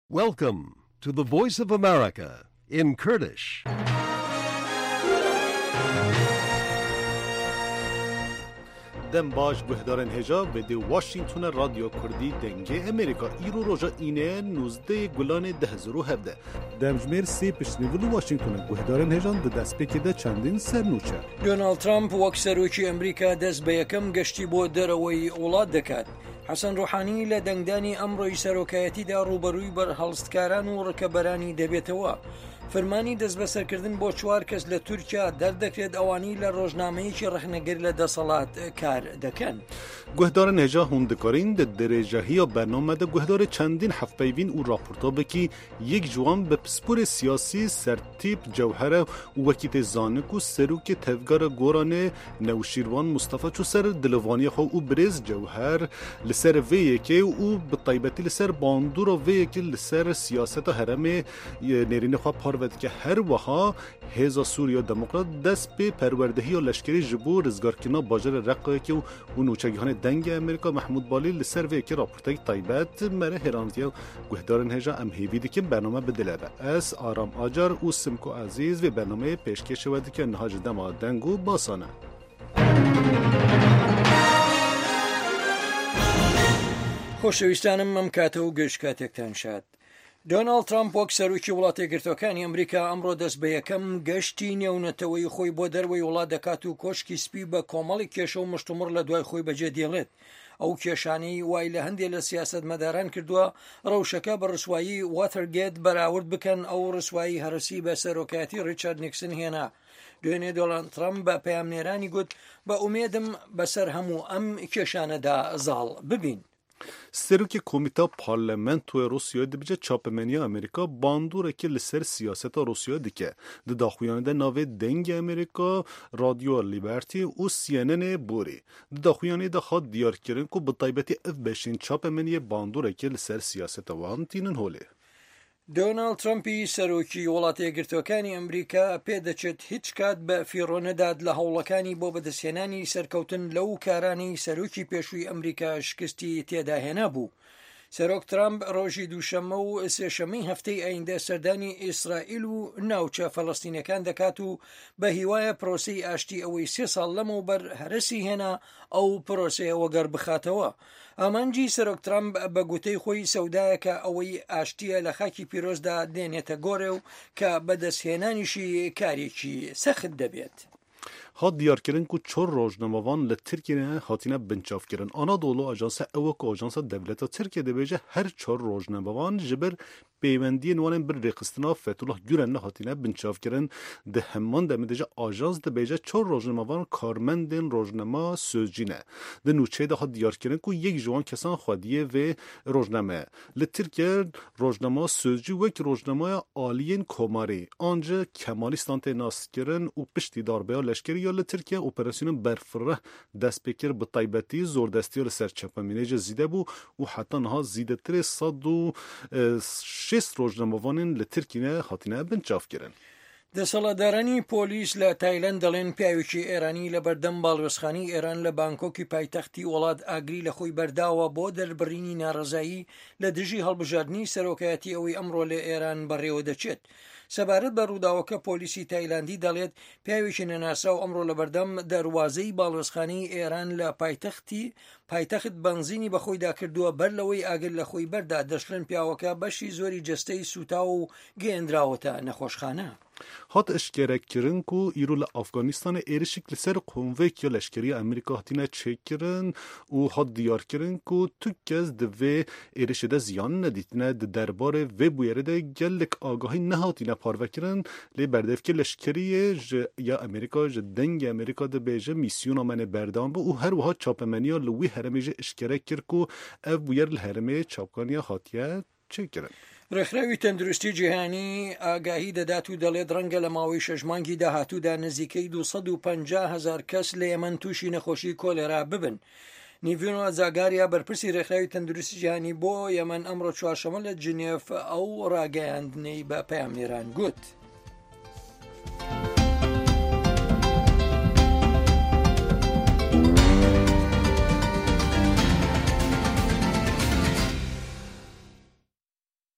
Welcome to the Voice of America in Kurdish. دم باش گهدارن هجا و دی واشنگتن رادیو کردی دنگه امریکا ایرو روژا اینه 19 گلان 2017 دمجمیر سی پشنیول واشنگتن گهدارن هجان ده دست بکده چندین سرنوچه دونالد ترامپ وەک سەرۆکی ئەمریکا دەست بە یەکەم گەشتی بۆ دەرەوەی وڵات دەکات. حەسەن ڕوحانی لە دەنگدانی ئەمڕۆی سەرۆکایەتیدا ڕوبەڕووی بەرهەڵستکاران و ڕکەبەرانی دەبێتەوە. فەرمانی دەست بەسەرکردن بۆ 4 کەس لە تورکیا دەردەکرێت ئەوانی لە ڕۆژنامەیەکی ڕەخنەگر لە دەسەڵات کار دەکەن. گهدارن هجا هوندکارین ده درجهی برنامه ده گهدار چندین حفبیوین و راپورتا بکی یک جوان به پسپور سیاسی سرتیب جوهره و وکیت زانک و سروک تفگار گورانه نوشیروان مصطفی چو سر دلوانی خو و برز جوهر لسر ویکی و بطیبتی لسر باندور و ویکی لسر سیاست هرم نرین خواه پارود که هر وها هزا سوریا دموکرات دست به پروردهی و لشکری جبو رزگارکینا باجر رقه که و نوچگیهان دنگ امریکا محمود بالی لسر ویکی راپورتای طیبت مره هرانتیا و گهدارن هجا ام هیویدی که برنامه بدله به اس آرام آجار و سمکو عزیز و برنامه پیشکش ودی که نهاج دما دنگو باسانه خۆشەویستانم ئەم کاتە و گەشت کاتێکتان شاد. دۆناڵد ترامپ وەک سەرۆکی وڵاتی یەکگرتوەکانی ئەمریکا ئەمڕۆ دەست بە یەکەم گەشتی نێونەتەوەی خۆی بۆ دەروەی وڵات دەکات و کۆشکی سپی بە کۆمەڵی کێشە و مشتومڕ لە دوای خۆی بەجێ دێڵێت. ئەو کێشانەی وای لە هەندێک لە سیاسەتمەداران کردووە ڕەوشەکە بە ڕسوایی واتەرگێت بەراورد بکەن ئەو ڕسوایی هەرسی بە سەرۆکایەتی ریچارد نیکسن هێنا. دوێنێ دۆناڵد ترامپ بە پەیامنێرانی گوت بە ئومێدم بەسەر هەموو ئەم کێشانەدا زاڵ ببین. سروک کمیته پارلمنتو روسیای دبیجه چاپمنی امریکا باندوره که لسر سیاست روسیای دیگه ده داخویانه ده ناوه دنگ امریکا رادیو لیبرتی و CNN بوری ده داخویانه ده خواد دیار کرن که بطایبتی اف بشین چاپمنی باندوره که لسر سیاست وان تینن هوله. دۆناڵد ترامپی سەرۆکی وڵاتی یەکگرتوەکانی ئەمریکا پێدەچێت هیچ کات بە فیڕۆ نەدات لە هەوڵەکانی بۆ بەدەستهێنانی سەرکەوتن لەو کارانی سەرۆکی پێشووی ئەمریکا شکستی تێداهێنا بوو. سەرۆک ترامپ ڕۆژی دووشەممە و سێشەمەی هەفتەی ئایندە سەردانی ئیسرائیل و ناوچە فەڵەستینەکان دەکات و بە هیوایە پرۆسەی ئاشتی ئەوەی 3 ساڵ لەمەوبەر هەرسی هێنا ئەو پرۆسەیە وەگەر بخاتەوە. ئامانجی سەرۆک ترامپ بە گوتەی خۆی سەودایەکە ئەوەی ئاشتیە لە خاکی پیرۆزدا دێنێتە گۆڕێ و کە بەدەستهێنانیشی کارێکی سەخت دەبێت. ها دیار کردن که 4 روزنامه‌وان لترکیه هاتینه بنچاف کردن. آنادولو آژانس اوک آژانس دولت ترکیه دبیجه هر 4 روزنامه‌وان جبر پیوندی نوان بر رقصتنا فتوله گرن هاتینه بنچاف کردن. ده همان دمیجه آژانس دبیجه 4 روزنامه‌وان کارمندن روزنامه سوزجینه. ده نوچه ده ها دیار کردن که یک جوان کسان خودیه و روزنامه لترکیه روزنامه سوزجی و یک روزنامه عالیین کماری آنجا کمالیستان تناس کردن و پشتی داربه لشکری یا لترکیه اپراسیون برفره دست بکر به طیبتی زور دستی سر چپمینه زیده بو و حتی نها زیده تر 106 روزنامه‌وان لترکیه هاتینه بنچاف کردن. دەسەڵاتدارانی پۆلیس لە تایلەند دەڵێن پیاوێکی ئێرانی لە بەردەم باڵوێزخانەی ئێران لە بانکۆکی پایتەختی وڵات ئاگری لە خۆی بەرداوە بۆ دەربڕینی ناڕەزایی لە دژی هەڵبژاردننی سەرۆکایەتی ئەوەی ئەمڕۆ لە ئێران بەڕێوە دەچێت. سەبارەت بە ڕووداوەکە پۆلیسی تایلاندی دەڵێت پیاوێکی نەناسا و ئەمڕۆ لە بەردەم دەواازەی باڵوێزخانەی ئێران لە پایتەخت بنزینی بەخۆیدا کردووە بەر لەوەی ئاگر لە خۆی بەردا دەشلن پیاوەکە بەشی زۆری جستەی سوتا و گەێنراوەتە نەخۆشخانە. هات اشکره کرن که ایرو لافغانستان ایرشک لسر قنوه که لشکری امریکا هاتینه چک کرن و هات دیار کرن که تو کس دوه ایرش ده زیان ندیتنه ده دربار و بویره ده گلک آگاهی نهاتینه پارو کرن لی بردف که لشکری یا امریکا دنگ امریکا ده بیجه میسیون آمنه بردان بو و هر وها چاپمنی ها لوی هرمه جه اشکره کر که او بویر الهرمه چاپکانی هاتیه چک کرن. ڕێکخراوی تەندروستی جیهانی ئاگاهی دەدات و دەڵێت ڕەنگە لە ماوەی 6 مانگی داهاتوودا نزیکەی 250,000 کەس لە یەمەن تووشی نەخۆشی کۆلێرا ببن. نیڤینۆ زاگاریا بەرپرسی ڕێکخراوی تەندروستی جیهانی بۆ یەمەن ئەمڕۆ چوارشەمە لە جنێف ئەو ڕاگەیاندنەی بە پەیامنێران گوت.